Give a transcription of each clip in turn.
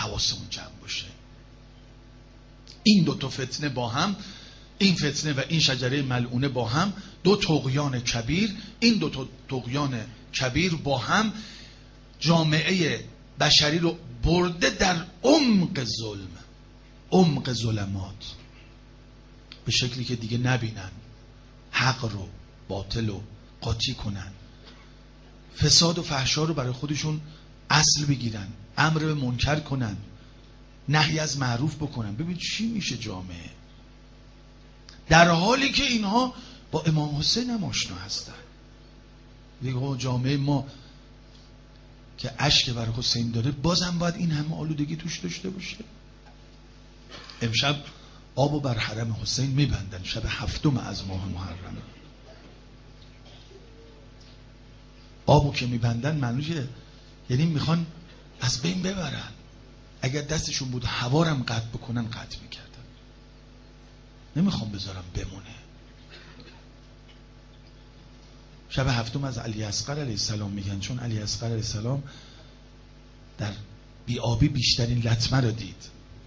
حواسمون جمع باشه. این دو تا فتنه با هم، این فتنه و این شجره ملعونه با هم دو طغیان کبیر، این دو تا طغیان کبیر با هم جامعه بشری رو برده در عمق ظلم، عمق ظلمات، به شکلی که دیگه نبینن حق رو، باطل رو قاطی کنن، فساد و فحشا رو برای خودشون اصل بگیرن، امر به منکر کنن، نهی از معروف بکنن. ببین چی میشه جامعه، در حالی که اینها با امام حسین هم آشنا هستن. دیگه جامعه ما که اشک بر حسین داره بازم باید این همه آلودگی توش داشته باشه. امشب آبو بر حرم حسین میبندن، شب 7 از ماه محرم. آبو که میبندن معنیشه یعنی میخوان از بین ببرن. اگر دستشون بود هوارم قطع بکنن قطع میکردن، نمیخوام بذارم بمونه. شب 7 از علی اصغر علیه السلام میگن، چون علی اصغر علیه السلام در بی‌آبی بیشترین لطمه رو دید.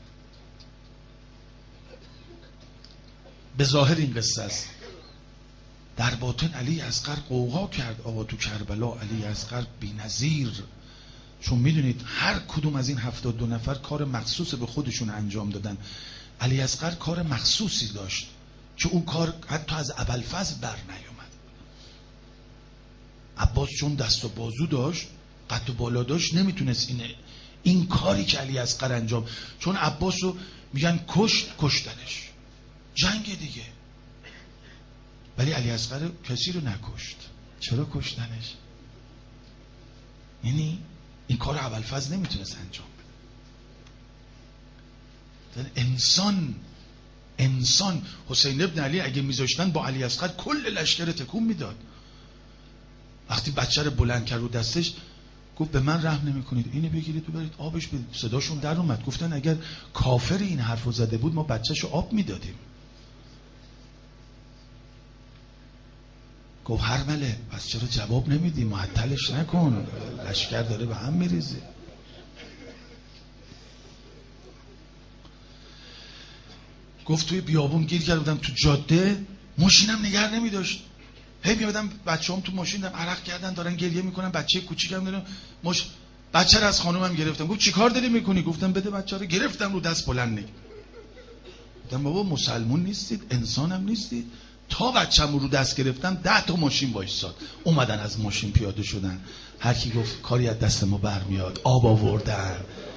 به ظاهر این قصه است، در باطن علی اصغر قوقا کرد آقا تو کربلا علی اصغر بی‌نظیر. چون میدونید هر کدوم از این 72 نفر کار مخصوص به خودشون انجام دادن. علی اصغر کار مخصوصی داشت که اون کار حتی از ابوالفضل بر نیامد. عباس چون دست و بازو داشت، قد و بالا داشت، نمیتونست این کاری که علی اصغر انجام، چون عباس رو میگن کشتنش، جنگ دیگه، ولی علی اصغر کسی رو نکشت. چرا کشتنش؟ یعنی این کار ابوالفضل نمیتونست انجام بده. انسان حسین ابن علی اگه میذاشتن با علی اصغر کل لشکر تکون میداد. وقتی بچه رو بلند کرد رو دستش گفت به من رحم نمی کنید، اینو بگیرید و برید آبش بدید. صداشون در اومد، گفتن اگر کافر این حرفو زده بود ما بچه‌شو آب میدادیم. گفت هرمله پس چرا جواب نمیدی، معطلش نکن، لشکر داره به هم میریزه. گفت توی بیابون گیر کرده بودم، تو جاده ماشینم نگه نمیداشت، هی میادم بچه‌ام تو ماشین دارن عرق کردن دارن گریه میکنن، بچه کوچیکم دارم بچه رو از خانومم گرفتم. گفت چیکار داری میکنی؟ گفتم بده بچه رو. گرفتم رو دست بلند نگی. گفتم بابا مسلمون نیستید، انسانم نیستید؟ تا بچه‌م رو دست گرفتم 10 تا ماشین وایساد، اومدن از ماشین پیاده شدن، هر کی گفت کاری از دست ما برمیاد، آب آوردن.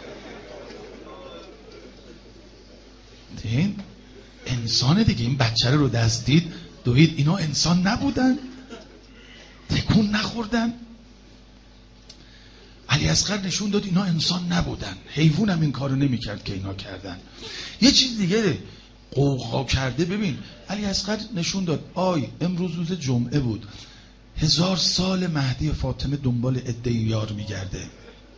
این انسان دیگه. این بچه رو دست دید دوید، اینا انسان نبودن؟ تکون نخوردن؟ علی اصغر نشون داد اینا انسان نبودن. حیوان هم این کارو نمی‌کرد که اینا کردن. یه چیز دیگه قوقا کرده. ببین علی اصغر نشون داد امروز روز جمعه بود، 1000 سال مهدی فاطمه دنبال عده یار میگرده.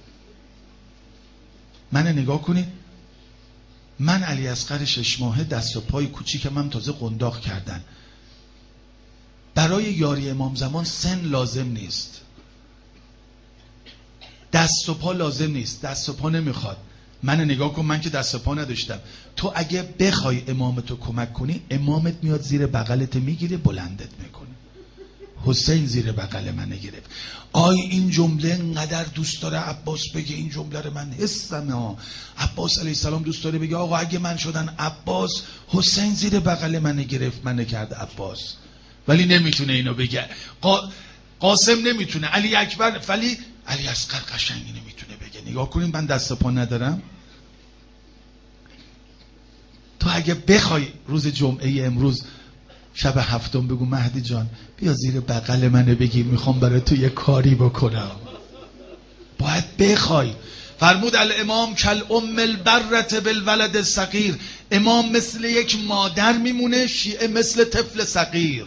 من نگاه کنید، من علی اصغر 6 ماهه دست و پای کوچیکم هم تازه قنداق کردن. برای یاری امام زمان سن لازم نیست، دست و پا لازم نیست، دست و پا نمیخواد. من نگاه کن، من که دست و پا نداشتم. تو اگه بخوای امامتو کمک کنی، امامت میاد زیر بغلت میگیره بلندت میکنه. حسین زیر بغل من گرفت. این جمله انقدر دوست داره عباس بگه، این جمله رو من حسم عباس علیه السلام دوست داره بگه آقا اگه من شدن عباس، حسین زیر بغل من گرفت من کرد عباس. ولی نمیتونه اینو بگه. قاسم نمیتونه، علی اکبر، ولی علی اصغر قشنگی نمیتونه بگه. نگاه کنیم من دست و پا ندارم. تو اگه بخوای روز جمعه امروز شب 7 بگو مهدی جان بیا زیر بغل منو بگیر، میخوام برای تو یه کاری بکنم، باید بخوای. فرمود الامام کل ام البرت بالولد الصغیر. امام مثل یک مادر میمونه، شیعه مثل طفل صغیر.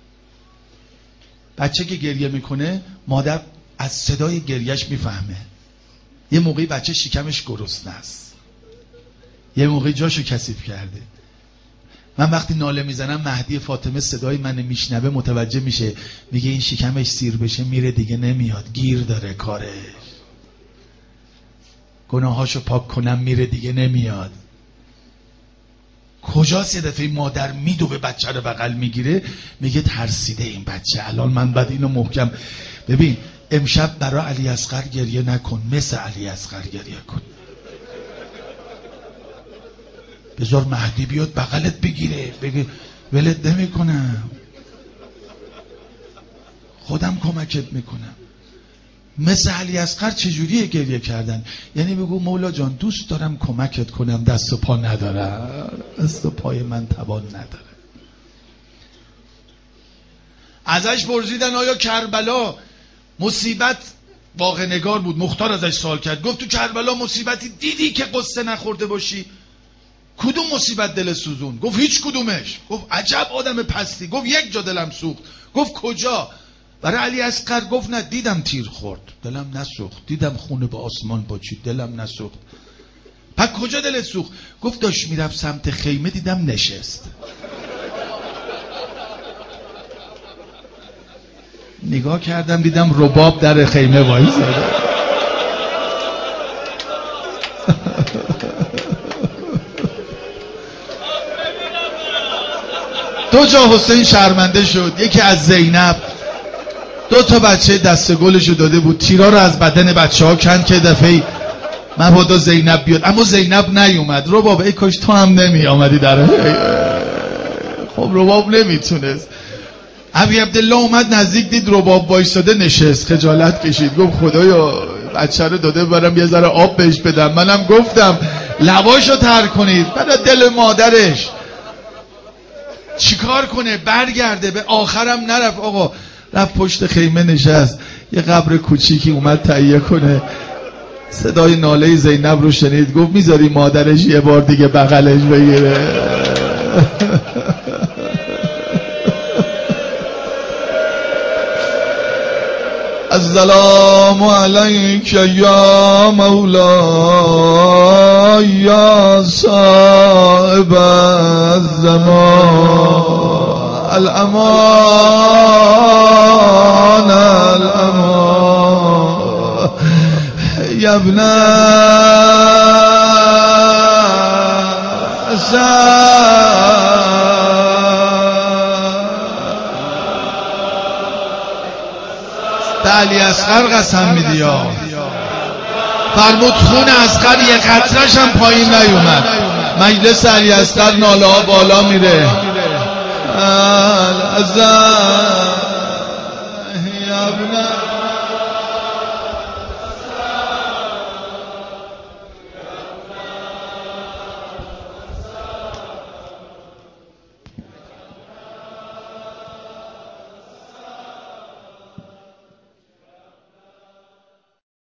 بچه که گریه میکنه مادر از صدای گریهش میفهمه. یه موقعی بچه شکمش گرسنه است، یه موقعی جاشو کثیف کرده. من وقتی ناله میزنم مهدی فاطمه صدای من میشنوه متوجه میشه، میگه این شکمش سیر بشه میره دیگه نمیاد، گیر داره کارش. گناهاشو پاک کنم میره دیگه نمیاد. کجاست یه دفعه مادر میدوه بچه رو بغل میگیره میگه ترسیده این بچه، الان من باید اینو محکم. ببین امشب برای علی اصغر گریه نکن، مثل علی اصغر گریه کن. بذار مهدی بیاد بغلت بگیره بگه ولت نمیکنم، خودم کمکت میکنم. مثل علی اصغر چجوریه گریه کردن؟ یعنی بگو مولا جان دوست دارم کمکت کنم، دست و پا ندارم، دست و پای من توان نداره. ازش پرسیدن آیا کربلا مصیبت، واقع نگار بود، مختار ازش سوال کرد، گفت تو کربلا مصیبتی دیدی که قصه نخورده باشی؟ کدوم مصیبت دل سوزون؟ گفت هیچ کدومش. گفت عجب آدم پستی. گفت یک جا دلم سوخت. گفت کجا؟ برای علی اصغر گفت نه دیدم تیر خورد دلم نسوخت، دیدم خونه به آسمان پاچید دلم نسوخت. پس کجا دلت سوخت؟ گفت داشت میرفت سمت خیمه دیدم نشست. نگاه کردم دیدم رباب در خیمه وایساده. دو جا حسین شرمنده شد، یکی از زینب، 2 تا بچه دست گلشو داده بود، تیرا رو از بدن بچه ها کند که دفعه مبادا زینب بیاد، اما زینب نیومد. رباب ای کاش تو هم نمی آمدی در خب رباب نمیتونست. ابی عبدالله اومد نزدیک دید رباب وایساده نشست، خجالت کشید، گفت خدایا بچه رو داده برم یه ذره آب بهش بدم، منم گفتم لباشو تر کنید. برای دل مادرش چیکار کنه؟ برگرده. به آخرم نرفت آقا، رفت پشت خیمه نشست، یه قبر کوچیکی اومد تهیه کنه. صدای ناله زینب رو شنید، گفت میذاری مادرش یه بار دیگه بغلش بگیره؟ السلام علیک یا مولا یا صاحب الزمان، الامان الامان یا ابن علی اصغر قسم میدی یا فرمود خون اصغر یه قطرش هم پایین نیومد. مجلس علی اصغر ناله ها بالا میره. الازا یا ابن